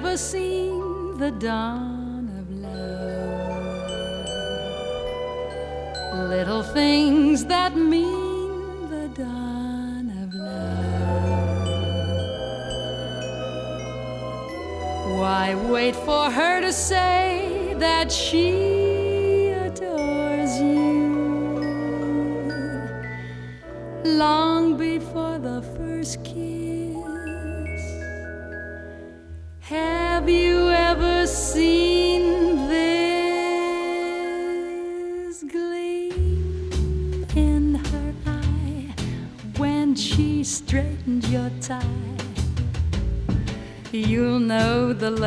ever seen the dawn of love? Little things that mean the dawn of love. Why wait for her to say that she adores you? Long before the first kiss, have you ever seen this gleam in her eye when she straightened your tie? You'll know the